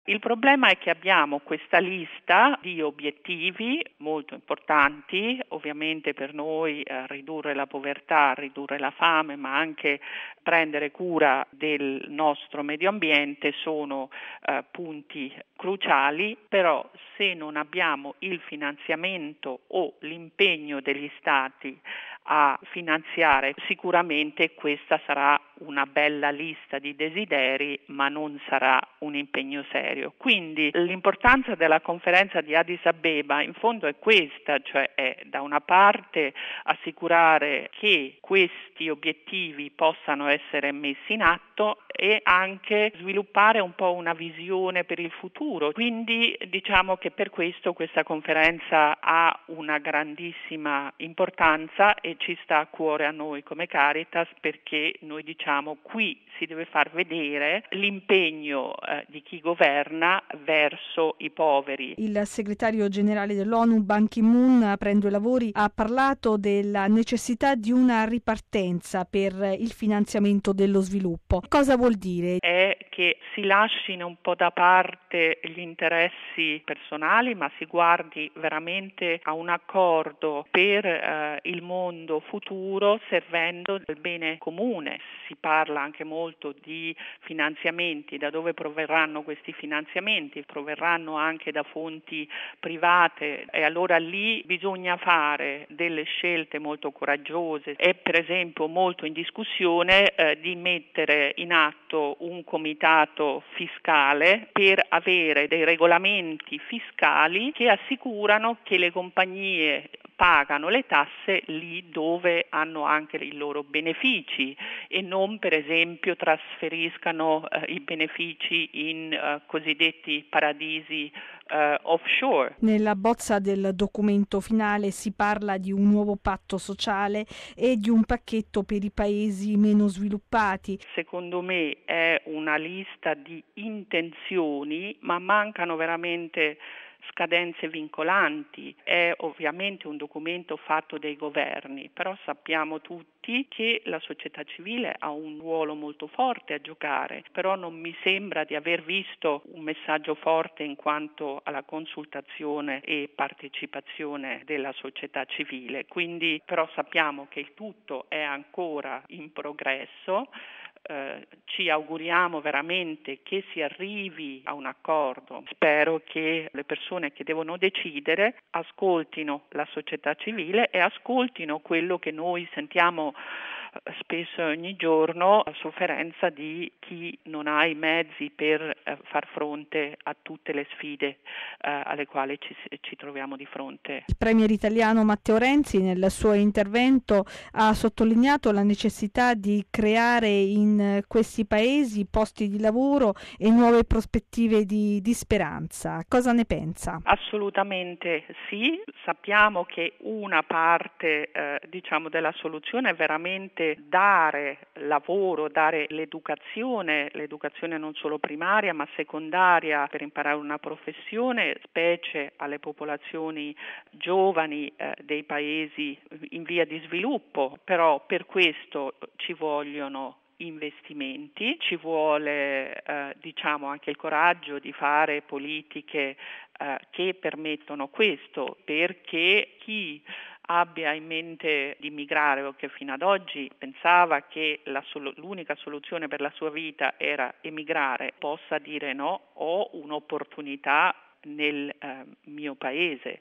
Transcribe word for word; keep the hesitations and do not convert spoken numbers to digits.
Il problema è che abbiamo questa lista di obiettivi molto importanti, ovviamente per noi eh, ridurre la povertà, ridurre la fame, ma anche prendere cura del nostro medio ambiente sono eh, punti cruciali, però se non abbiamo il finanziamento o l'impegno degli Stati a finanziare, sicuramente questa sarà una bella lista di desideri, ma non sarà un impegno serio. Quindi l'importanza della conferenza di Addis Abeba in fondo è questa, cioè è da una parte assicurare che questi obiettivi possano essere messi in atto e anche sviluppare un po' una visione per il futuro. Quindi diciamo che per questo questa conferenza ha una grandissima importanza e ci sta a cuore a noi come Caritas, perché noi diciamo qui si deve far vedere l'impegno eh, di chi governa verso i poveri. Il segretario generale dell'ONU Ban Ki-moon, aprendo i lavori, ha parlato della necessità di una ripartenza per il finanziamento dello sviluppo. Cosa vuol dire? È che si lascino un po' da parte gli interessi personali, ma si guardi veramente a un accordo per eh, il mondo futuro servendo il bene comune. Si parla anche molto di finanziamenti, da dove proverranno questi finanziamenti? Proverranno anche da fonti private e allora lì bisogna fare delle scelte molto coraggiose. È per esempio molto in discussione eh, di mettere in atto un comitato fiscale per avere dei regolamenti fiscali che assicurano che le compagnie pagano le tasse lì dove hanno anche i loro benefici e non per esempio trasferiscano eh, i benefici in eh, cosiddetti paradisi eh, offshore. Nella bozza del documento finale si parla di un nuovo patto sociale e di un pacchetto per i paesi meno sviluppati. Secondo me è una lista di intenzioni, ma mancano veramente scadenze vincolanti. È ovviamente un documento fatto dai governi, però sappiamo tutti che la società civile ha un ruolo molto forte a giocare, però non mi sembra di aver visto un messaggio forte in quanto alla consultazione e partecipazione della società civile. Quindi però sappiamo che il tutto è ancora in progresso. Eh, ci auguriamo veramente che si arrivi a un accordo. Spero che le persone che devono decidere ascoltino la società civile e ascoltino quello che noi sentiamo spesso ogni giorno, a sofferenza di chi non ha i mezzi per eh, far fronte a tutte le sfide eh, alle quali ci, ci troviamo di fronte. Il premier italiano Matteo Renzi nel suo intervento ha sottolineato la necessità di creare in questi paesi posti di lavoro e nuove prospettive di, di speranza. Cosa ne pensa? Assolutamente sì, sappiamo che una parte eh, diciamo della soluzione è veramente dare lavoro, dare l'educazione, l'educazione non solo primaria ma secondaria per imparare una professione, specie alle popolazioni giovani eh, dei paesi in via di sviluppo, però per questo ci vogliono investimenti, ci vuole eh, diciamo anche il coraggio di fare politiche eh, che permettono questo, perché chi abbia in mente di migrare o che fino ad oggi pensava che la sol- l'unica soluzione per la sua vita era emigrare, possa dire no, ho un'opportunità nel eh, mio paese.